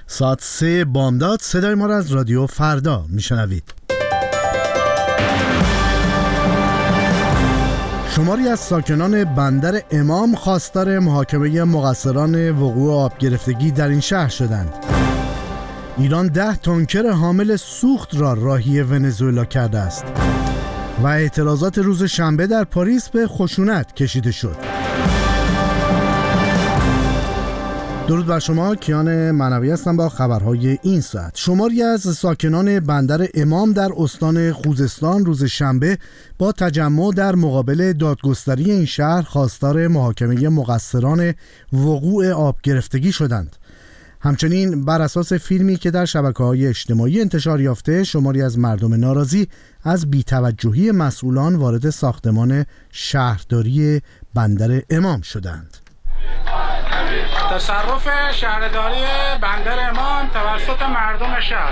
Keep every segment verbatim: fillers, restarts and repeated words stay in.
ساعت سه بامداد صدای ما را از رادیو فردا میشنوید. شماری از ساکنان بندر امام خواستار محاکمه مقصران وقوع آب گرفتگی در این شهر شدند. ایران ده تانکر حامل سوخت را راهی ونزوئلا کرده است و اعتراضات روز شنبه در پاریس به خشونت کشیده شد. درود بر شما، کیان معنوی هستم با خبرهای این ساعت. شماری از ساکنان بندر امام در استان خوزستان روز شنبه با تجمع در مقابل دادگستری این شهر خواستار محاکمه مقصران وقوع آب گرفتگی شدند. همچنین بر اساس فیلمی که در شبکه‌های اجتماعی انتشار یافته، شماری از مردم ناراضی از بی‌توجهی مسئولان وارد ساختمان شهرداری بندر امام شدند. تصرف شهرداری بندر امام توسط مردم شهر.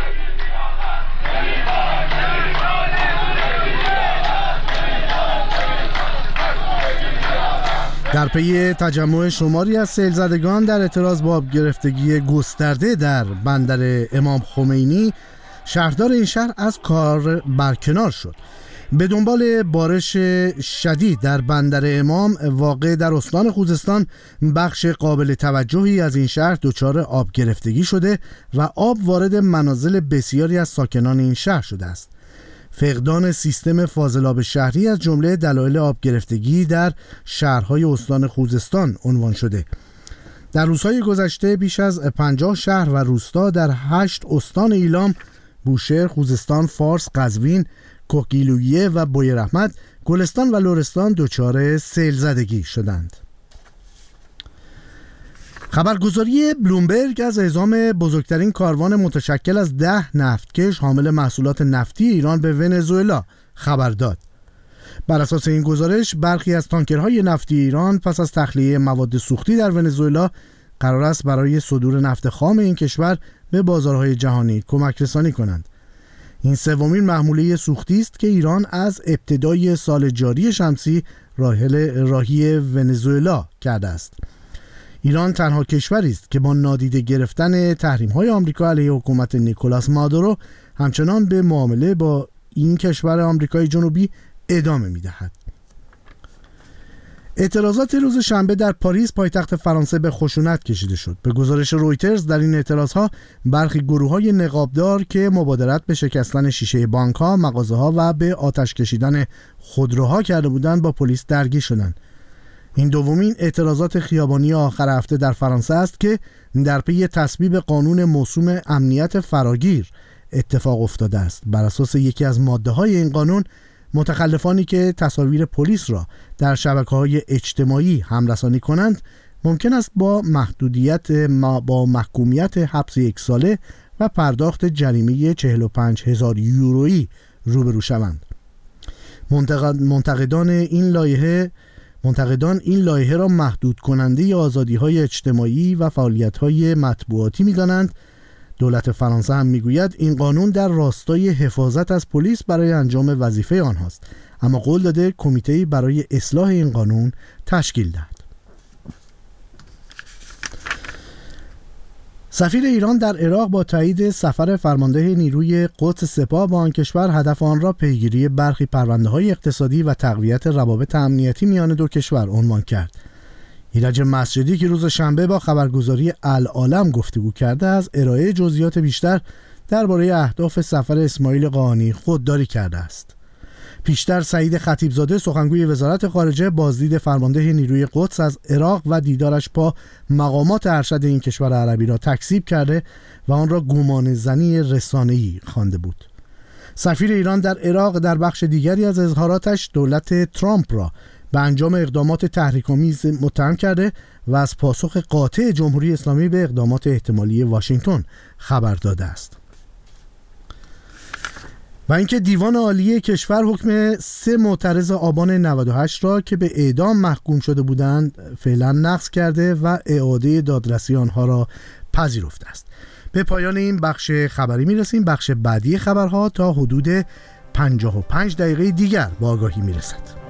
در پی تجمع شماری از سیلزدگان در اعتراض با آب گرفتگی گسترده در بندر امام خمینی، شهردار این شهر از کار برکنار شد. به دنبال بارش شدید در بندر امام واقع در استان خوزستان، بخش قابل توجهی از این شهر دچار آب گرفتگی شده و آب وارد منازل بسیاری از ساکنان این شهر شده است. فقدان سیستم فاضل آب شهری از جمله دلایل آب گرفتگی در شهرهای استان خوزستان عنوان شده. در روزهای گذشته بیش از پنجاه شهر و روستا در هشت استان ایلام، بوشهر، خوزستان، فارس، قزوین، کوکیلویه و بویراحمد، گلستان و لرستان دچار سیل زدگی شدند. خبرگزاری بلومبرگ از اعزام بزرگترین کاروان متشکل از ده نفتکش حامل محصولات نفتی ایران به ونزوئلا خبر داد. بر اساس این گزارش، برخی از تانکرهای نفتی ایران پس از تخلیه مواد سوختی در ونزوئلا قرار است برای صدور نفت خام این کشور به بازارهای جهانی کمک رسانی کنند. این سومین محموله سوختی است که ایران از ابتدای سال جاری شمسی راهی ونزوئلا کرده است. ایران تنها کشوری است که با نادیده گرفتن تحریم‌های آمریکا علیه حکومت نیکولاس مادورو همچنان به معامله با این کشور آمریکای جنوبی ادامه می‌دهد. اعتراضات روز شنبه در پاریس پایتخت فرانسه به خشونت کشیده شد. به گزارش رویترز، در این اعتراضها برخی گروه‌های نقابدار که مبادرت به شکستن شیشه بانک‌ها، مغازه‌ها و به آتش کشیدن خودروها کرده بودند با پلیس درگیر شدند. این دومین اعتراضات خیابانی آخر هفته در فرانسه است که در پی تصویب قانون موسوم امنیت فراگیر اتفاق افتاده است. بر اساس یکی از ماده‌های این قانون، متخلفانی که تصاویر پلیس را در شبکه‌های اجتماعی همرسانی کنند ممکن است با محدودیت با محکومیت حبس یک ساله و پرداخت جریمه چهل و پنج هزار یورویی روبرو شوند. منتقدان این لایحه منتقدان این لایحه را محدود کننده آزادی‌های اجتماعی و فعالیت‌های مطبوعاتی می‌دانند. دولت فرانسه هم میگوید این قانون در راستای حفاظت از پلیس برای انجام وظیفه آنهاست، اما قول داده کمیته‌ای برای اصلاح این قانون تشکیل دهد. سفیر ایران در عراق با تایید سفر فرمانده نیروی قدس سپاه با آن کشور، هدف آن را پیگیری برخی پرونده‌های اقتصادی و تقویت روابط امنیتی میان دو کشور عنوان کرد. ایرج مسجدی که روز شنبه با خبرگزاری العالم گفتگو کرده، از ارائه جزئیات بیشتر درباره اهداف سفر اسماعیل قاآنی خودداری کرده است. پیشتر سعید خطیبزاده سخنگوی وزارت خارجه بازدید فرمانده نیروی قدس از عراق و دیدارش با مقامات ارشد این کشور عربی را تکذیب کرده و آن را گمانه‌زنی رسانه‌ای خوانده بود. سفیر ایران در عراق در بخش دیگری از اظهاراتش دولت ترامپ را به انجام اقدامات تحریک‌آمیز متهم کرده و از پاسخ قاطع جمهوری اسلامی به اقدامات احتمالی واشنگتن خبر داده است. و اینکه دیوان عالی کشور حکم سه معترض آبان نود و هشت را که به اعدام محکوم شده بودند فعلا نقض کرده و اعاده دادرسی آنها را پذیرفته است. به پایان این بخش خبری میرسیم. بخش بعدی خبرها تا حدود پنجاه و پنج دقیقه دیگر با آگاهی میرسد.